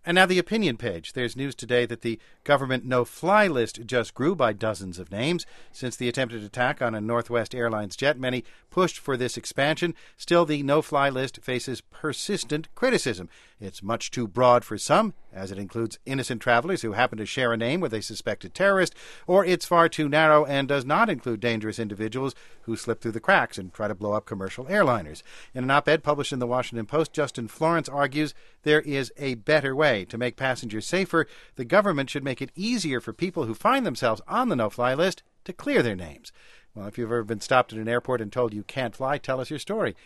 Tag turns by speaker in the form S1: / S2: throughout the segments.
S1: And now the opinion page. There's news today that the government no-fly list just grew by dozens of names. Since the attempted attack on a Northwest Airlines jet, many pushed for this expansion. Still, the no-fly list faces persistent criticism. It's much too broad for some, as it includes innocent travelers who happen to share a name with a suspected terrorist, or it's far too narrow and does not include dangerous individuals who slip through the cracks and try to blow up commercial airliners. In an op-ed published in the Washington Post, Justin Florence argues there is a better way. To make passengers safer, the government should make it easier for people who find themselves on the no-fly list to clear their names. Well, if you've ever been stopped at an airport and told you can't fly, tell us your story.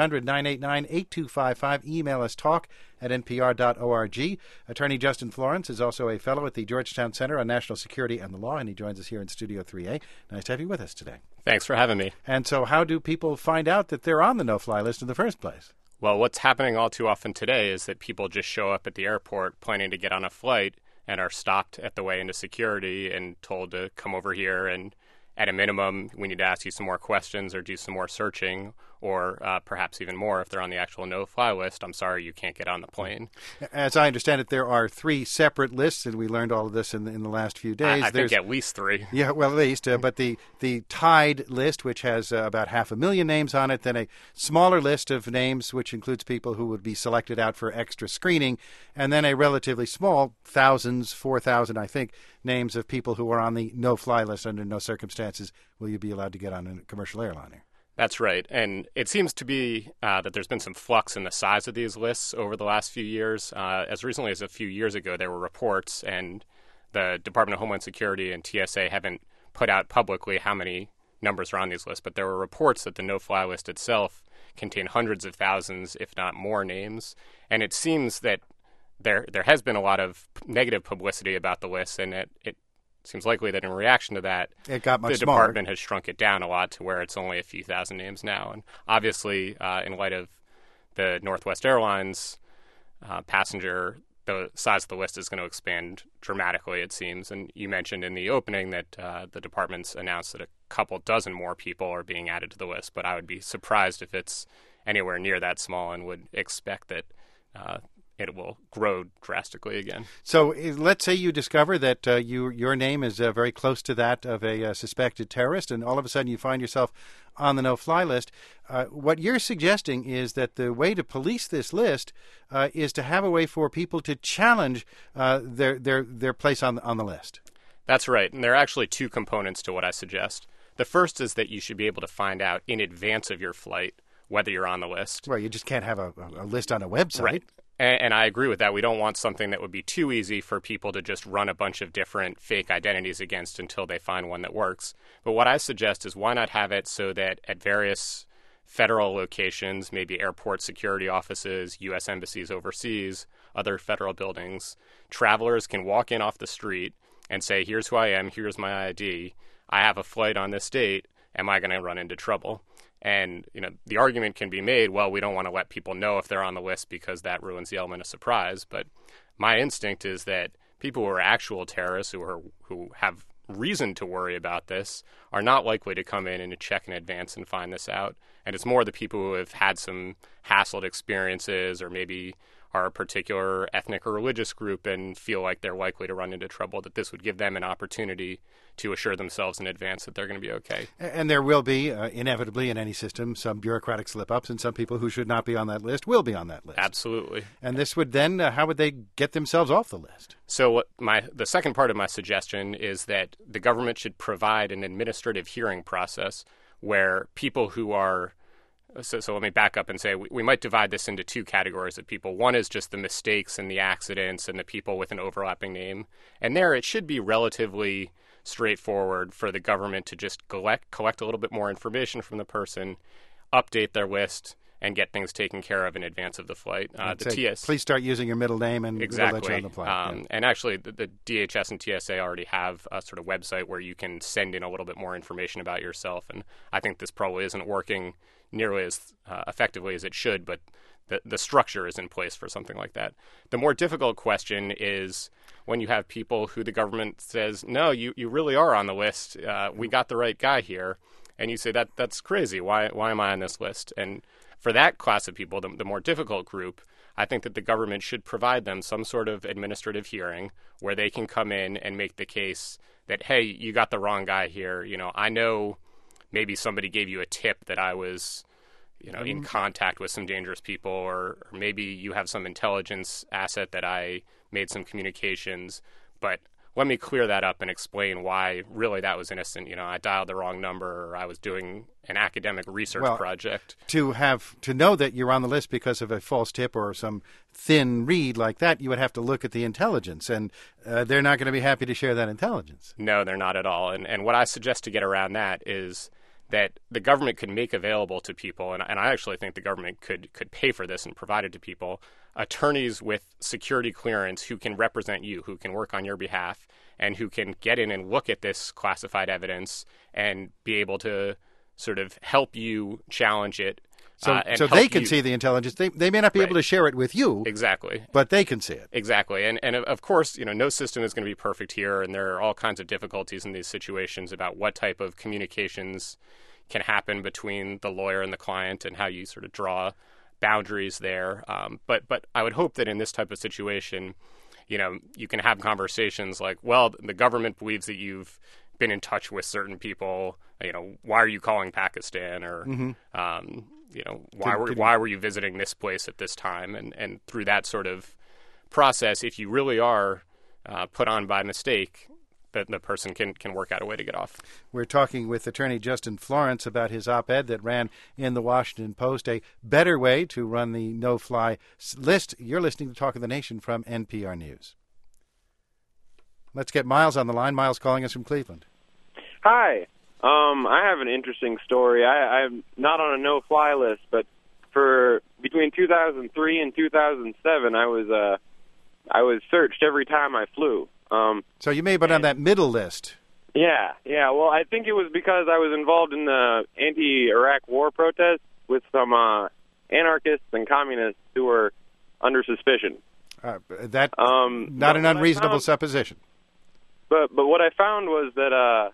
S1: 800-989-8255. Email us talk@npr.org. Attorney Justin Florence is also a fellow at the Georgetown Center on National Security and the Law, and he joins us here in Studio 3A. Nice to have you with us today.
S2: Thanks for having me.
S1: And so how do people find out that they're on the no-fly list in the first place?
S2: Well, what's happening all too often today is that people just show up at the airport planning to get on a flight and are stopped at the way into security and told to come over here, and at a minimum, we need to ask you some more questions or do some more searching, or perhaps even more if they're on the actual no-fly list. I'm sorry, you can't get on the plane.
S1: As I understand it, there are 3 separate lists, and we learned all of this in the last few days.
S2: I think at least 3.
S1: Yeah, well, at least. But the tied list, which has about 500,000 names on it, then a smaller list of names, which includes people who would be selected out for extra screening, and then a relatively small, 4,000, I think, names of people who are on the no-fly list. Under no circumstances will you be allowed to get on a commercial airliner.
S2: That's right. And it seems to be that there's been some flux in the size of these lists over the last few years. As recently as a few years ago, there were reports, and the Department of Homeland Security and TSA haven't put out publicly how many numbers are on these lists, but there were reports that the no-fly list itself contained hundreds of thousands, if not more, names. And it seems that there has been a lot of negative publicity about the list, and it seems likely that in reaction to that,
S1: it got much
S2: the department has shrunk it down a lot to where it's only a few thousand names now. And obviously, in light of the Northwest Airlines passenger, the size of the list is going to expand dramatically, it seems. And you mentioned in the opening that the department's announced that a couple dozen more people are being added to the list, but I would be surprised if it's anywhere near that small, and would expect that it will grow drastically again. So
S1: let's say you discover that your name is very close to that of a suspected terrorist, and all of a sudden you find yourself on the no-fly list. What you're suggesting is that the way to police this list is to have a way for people to challenge their place on the list.
S2: That's right, and there are actually 2 components to what I suggest. The first is that you should be able to find out in advance of your flight whether you're on the list.
S1: Well, you just can't have a list on a website.
S2: Right. And I agree with that. We don't want something that would be too easy for people to just run a bunch of different fake identities against until they find one that works. But what I suggest is, why not have it so that at various federal locations, maybe airport security offices, U.S. embassies overseas, other federal buildings, travelers can walk in off the street and say, here's who I am, here's my ID, I have a flight on this date, am I going to run into trouble? And, the argument can be made, well, we don't want to let people know if they're on the list because that ruins the element of surprise. But my instinct is that people who are actual terrorists, who have reason to worry about this, are not likely to come in and to check in advance and find this out. And it's more the people who have had some hassled experiences, or maybe are a particular ethnic or religious group and feel like they're likely to run into trouble, that this would give them an opportunity to assure themselves in advance that they're going to be okay.
S1: And there will be, inevitably in any system, some bureaucratic slip-ups, and some people who should not be on that list will be on that list.
S2: Absolutely.
S1: And this would then, how would they get themselves off the list?
S2: So the second part of my suggestion is that the government should provide an administrative hearing process where people who are... So let me back up and say we might divide this into 2 categories of people. One is just the mistakes and the accidents and the people with an overlapping name. And there it should be relatively straightforward for the government to just collect a little bit more information from the person, update their list, and get things taken care of in advance of the flight.
S1: Please start using your middle name, and
S2: exactly.
S1: We'll let you on the flight.
S2: And actually, the DHS and TSA already have a sort of website where you can send in a little bit more information about yourself. And I think this probably isn't working nearly as effectively as it should, but the structure is in place for something like that. The more difficult question is when you have people who the government says, no, you really are on the list. We got the right guy here. And you say, that's crazy. Why am I on this list? And for that class of people, the more difficult group, I think that the government should provide them some sort of administrative hearing where they can come in and make the case that, hey, you got the wrong guy here. I know maybe somebody gave you a tip that I was, in contact with some dangerous people, or maybe you have some intelligence asset that I made some communications, but let me clear that up and explain why really that was innocent. I dialed the wrong number, or I was doing an academic research project.
S1: To know that you're on the list because of a false tip or some thin read like that, you would have to look at the intelligence, and they're not going to be happy to share that intelligence.
S2: No, they're not at all. And what I suggest to get around that is that the government could make available to people, and I actually think the government could pay for this and provide it to people, attorneys with security clearance who can represent you, who can work on your behalf, and who can get in and look at this classified evidence and be able to sort of help you challenge it.
S1: So they can see the intelligence. They may not be able to share it with you.
S2: Exactly.
S1: But they can see it.
S2: Exactly. And of course, no system is going to be perfect here, and there are all kinds of difficulties in these situations about what type of communications can happen between the lawyer and the client and how you sort of draw boundaries there. But I would hope that in this type of situation, you can have conversations like, well, the government believes that you've been in touch with certain people. Why are you calling Pakistan? Or, why were you visiting this place at this time? And through that sort of process, if you really are put on by mistake, that the person can work out a way to get off.
S1: We're talking with attorney Justin Florence about his op-ed that ran in the Washington Post, a better way to run the no-fly list. You're listening to Talk of the Nation from NPR News. Let's get Miles on the line. Miles calling us from Cleveland.
S3: Hi. I have an interesting story. I'm not on a no-fly list, but for between 2003 and 2007, I was searched every time I flew.
S1: So you may have been on that middle list.
S3: Yeah. Well, I think it was because I was involved in the anti-Iraq war protests with some anarchists and communists who were under suspicion.
S1: Not an unreasonable supposition.
S3: But what I found was that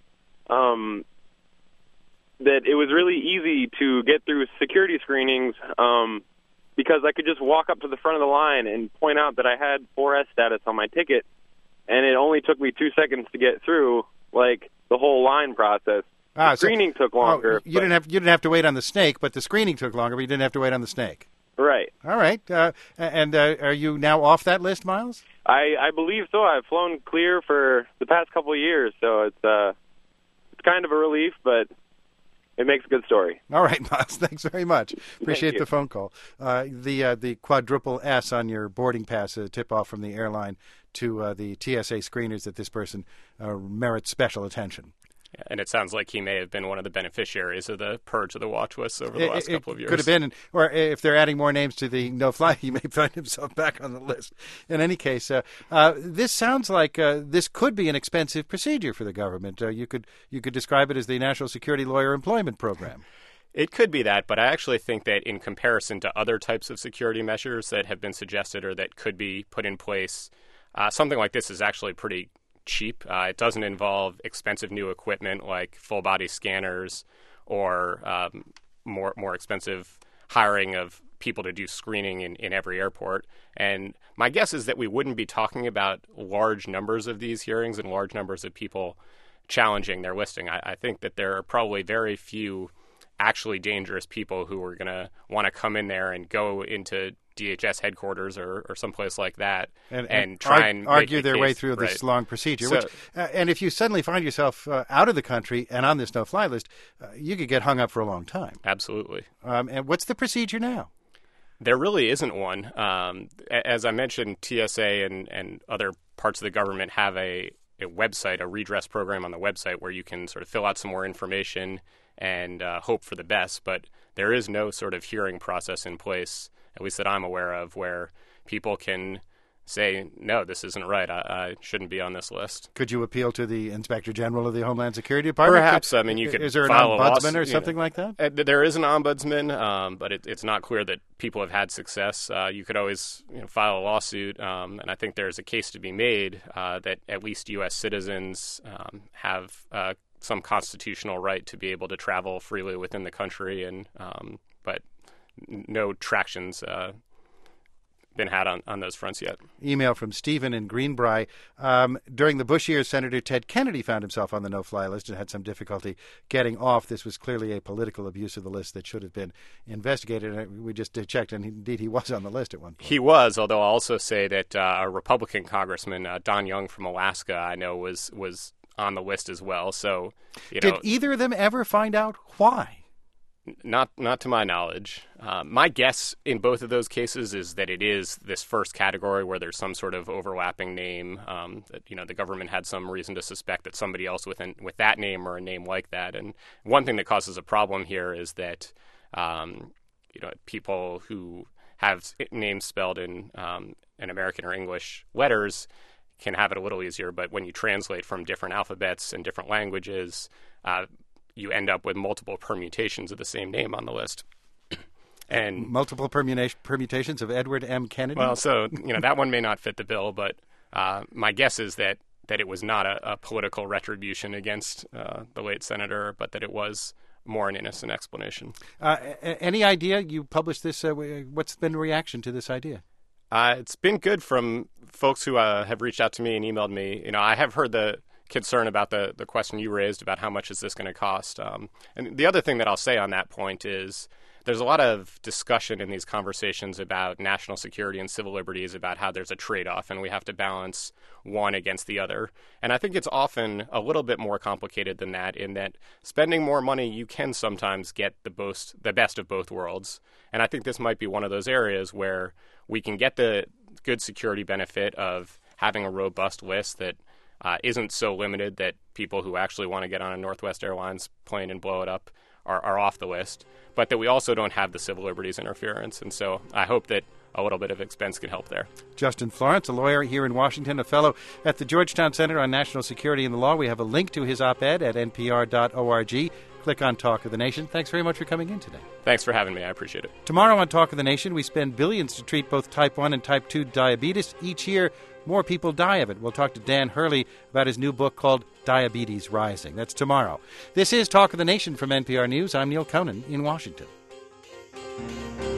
S3: that it was really easy to get through security screenings because I could just walk up to the front of the line and point out that I had 4S status on my ticket, and it only took me 2 seconds to get through, like, the whole line process. The screening took longer.
S1: You didn't have to wait on the snake, but the screening took longer, but you didn't have to wait on the snake.
S3: Right.
S1: All right. And are you now off that list, Miles?
S3: I believe so. I've flown clear for the past couple of years, so it's kind of a relief, but it makes a good story.
S1: All right, Miles. Thanks very much. Appreciate the phone call. The quadruple S on your boarding pass, a tip-off from the airline to the TSA screeners that this person merits special attention.
S2: Yeah, and it sounds like he may have been one of the beneficiaries of the purge of the watch lists over the last couple of years.
S1: Could have been, or if they're adding more names to the no-fly, he may find himself back on the list. In any case, this sounds like this could be an expensive procedure for the government. You could describe it as the National Security Lawyer Employment Program.
S2: It could be that, but I actually think that in comparison to other types of security measures that have been suggested or that could be put in place, something like this is actually pretty cheap. It doesn't involve expensive new equipment like full-body scanners or more expensive hiring of people to do screening in every airport. And my guess is that we wouldn't be talking about large numbers of these hearings and large numbers of people challenging their listing. I think that there are probably very few actually dangerous people who are going to want to come in there and go into DHS headquarters or someplace like that and try and
S1: argue their way through this long procedure.
S2: So,
S1: and if you suddenly find yourself out of the country and on this no-fly list, you could get hung up for a long time.
S2: Absolutely.
S1: And what's the procedure now?
S2: There really isn't one. As I mentioned, TSA and other parts of the government have a website, a redress program on the website where you can sort of fill out some more information and hope for the best. But there is no sort of hearing process in place, at least that I'm aware of, where people can say, no, this isn't right. I shouldn't be on this list.
S1: Could you appeal to the Inspector General of the Homeland Security Department?
S2: Perhaps. I mean, you could
S1: Is there an
S2: file
S1: ombudsman or something like that?
S2: There is an ombudsman, but it's not clear that people have had success. You could always file a lawsuit, and I think there's a case to be made that at least U.S. citizens have some constitutional right to be able to travel freely within the country, and but no tractions been had on those fronts yet.
S1: Email from Stephen in Greenbrae. During the Bush years, Senator Ted Kennedy found himself on the no-fly list and had some difficulty getting off. This was clearly a political abuse of the list that should have been investigated. And we just checked, and indeed he was on the list at one point.
S2: He was, although I'll also say that a Republican congressman, Don Young from Alaska, I know was on the list as well. So,
S1: did either of them ever find out why?
S2: Not to my knowledge. My guess in both of those cases is that it is this first category where there's some sort of overlapping name. That the government had some reason to suspect that somebody else with that name or a name like that. And one thing that causes a problem here is that people who have names spelled in American or English letters can have it a little easier. But when you translate from different alphabets and different languages, you end up with multiple permutations of the same name on the list. And
S1: multiple permutations of Edward M. Kennedy?
S2: Well, so, that one may not fit the bill, but my guess is that it was not a political retribution against the late senator, but that it was more an innocent explanation.
S1: Any idea? You published this. What's been the reaction to this idea?
S2: It's been good from folks who have reached out to me and emailed me. I have heard the concern about the question you raised about how much is this going to cost. And the other thing that I'll say on that point is there's a lot of discussion in these conversations about national security and civil liberties about how there's a trade-off and we have to balance one against the other. And I think it's often a little bit more complicated than that, in that spending more money, you can sometimes get the best of both worlds. And I think this might be one of those areas where we can get the good security benefit of having a robust list that isn't so limited that people who actually want to get on a Northwest Airlines plane and blow it up are off the list, but that we also don't have the civil liberties interference. And so I hope that a little bit of expense can help there.
S1: Justin Florence, a lawyer here in Washington, a fellow at the Georgetown Center on National Security and the Law. We have a link to his op-ed at npr.org. Click on Talk of the Nation. Thanks very much for coming in today.
S2: Thanks for having me. I appreciate it.
S1: Tomorrow on Talk of the Nation, we spend billions to treat both type 1 and type 2 diabetes. Each year, more people die of it. We'll talk to Dan Hurley about his new book called Diabetes Rising. That's tomorrow. This is Talk of the Nation from NPR News. I'm Neil Conan in Washington.